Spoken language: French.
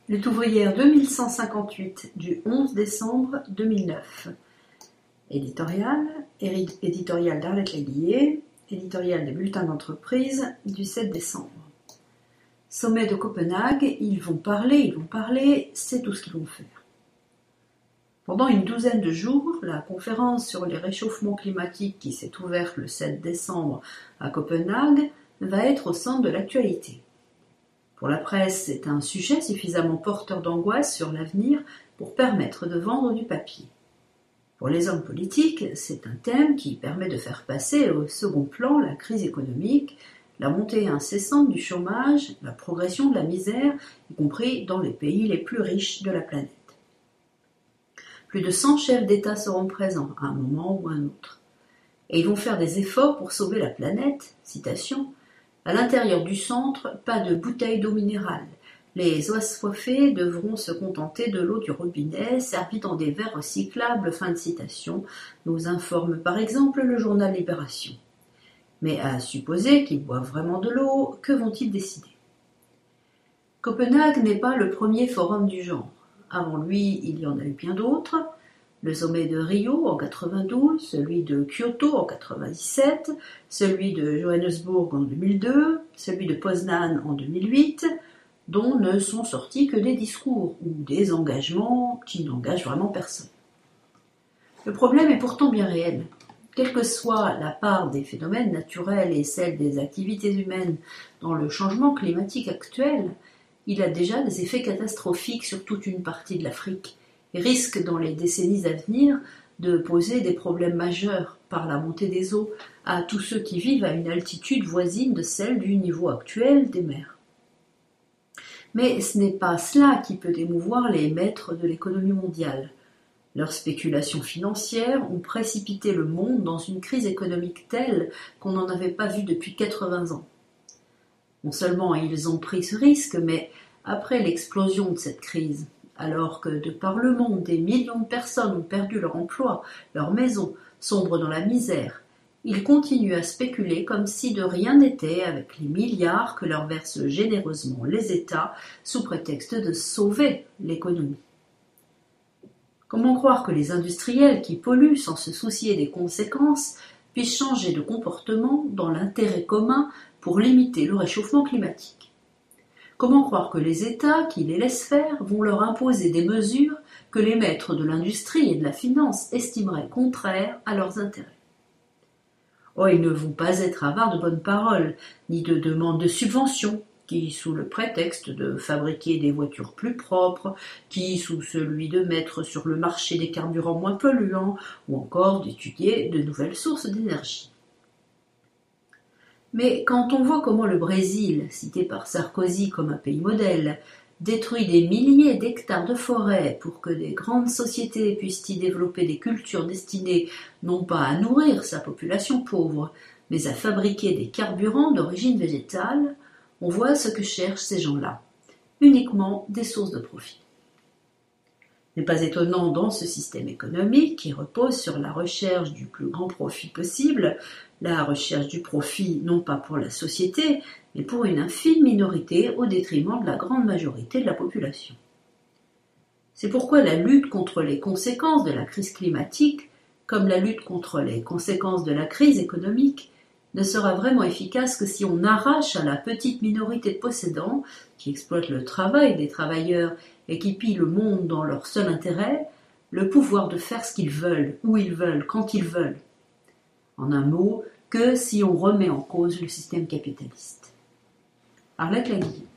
Lutte ouvrière 2158 du 11 décembre 2009. Éditorial d'Arlette Laguiller, éditorial des bulletins d'entreprise du 7 décembre. Sommet de Copenhague, ils vont parler, c'est tout ce qu'ils vont faire. Pendant une douzaine de jours, la conférence sur les réchauffements climatiques qui s'est ouverte le 7 décembre à Copenhague va être au centre de l'actualité. Pour la presse, c'est un sujet suffisamment porteur d'angoisse sur l'avenir pour permettre de vendre du papier. Pour les hommes politiques, c'est un thème qui permet de faire passer au second plan la crise économique, la montée incessante du chômage, la progression de la misère, y compris dans les pays les plus riches de la planète. Plus de 100 chefs d'État seront présents à un moment ou à un autre. Et ils vont faire des efforts pour sauver la planète, citation, « À l'intérieur du centre, pas de bouteilles d'eau minérale. Les assoiffés devront se contenter de l'eau du robinet, servie dans des verres recyclables. » Fin de citation, nous informe par exemple le journal Libération. Mais à supposer qu'ils boivent vraiment de l'eau, que vont-ils décider? Copenhague n'est pas le premier forum du genre. Avant lui, il y en a eu bien d'autres. Le sommet de Rio en 92, celui de Kyoto en 97, celui de Johannesburg en 2002, celui de Poznan en 2008, dont ne sont sortis que des discours ou des engagements qui n'engagent vraiment personne. Le problème est pourtant bien réel. Quelle que soit la part des phénomènes naturels et celle des activités humaines dans le changement climatique actuel, il a déjà des effets catastrophiques sur toute une partie de l'Afrique et risque dans les décennies à venir de poser des problèmes majeurs par la montée des eaux à tous ceux qui vivent à une altitude voisine de celle du niveau actuel des mers. Mais ce n'est pas cela qui peut émouvoir les maîtres de l'économie mondiale. Leurs spéculations financières ont précipité le monde dans une crise économique telle qu'on n'en avait pas vu depuis 80 ans. Non seulement ils ont pris ce risque, mais après l'explosion de cette crise, alors que de par le monde, des millions de personnes ont perdu leur emploi, leur maison, sombrent dans la misère, ils continuent à spéculer comme si de rien n'était avec les milliards que leur versent généreusement les États sous prétexte de sauver l'économie. Comment croire que les industriels qui polluent sans se soucier des conséquences puissent changer de comportement dans l'intérêt commun pour limiter le réchauffement climatique? Comment croire que les États qui les laissent faire vont leur imposer des mesures que les maîtres de l'industrie et de la finance estimeraient contraires à leurs intérêts? Oh, ils ne vont pas être avares de bonnes paroles, ni de demandes de subventions, qui, sous le prétexte de fabriquer des voitures plus propres, qui, sous celui de mettre sur le marché des carburants moins polluants, ou encore d'étudier de nouvelles sources d'énergie. Mais quand on voit comment le Brésil, cité par Sarkozy comme un pays modèle, détruit des milliers d'hectares de forêts pour que des grandes sociétés puissent y développer des cultures destinées non pas à nourrir sa population pauvre, mais à fabriquer des carburants d'origine végétale, on voit ce que cherchent ces gens-là, uniquement des sources de profit. Ce n'est pas étonnant dans ce système économique qui repose sur la recherche du plus grand profit possible, la recherche du profit non pas pour la société, mais pour une infime minorité au détriment de la grande majorité de la population. C'est pourquoi la lutte contre les conséquences de la crise climatique, comme la lutte contre les conséquences de la crise économique, ne sera vraiment efficace que si on arrache à la petite minorité de possédants qui exploitent le travail des travailleurs et qui pillent le monde dans leur seul intérêt, le pouvoir de faire ce qu'ils veulent, où ils veulent, quand ils veulent. En un mot, que si on remet en cause le système capitaliste. Arlette Laguiller.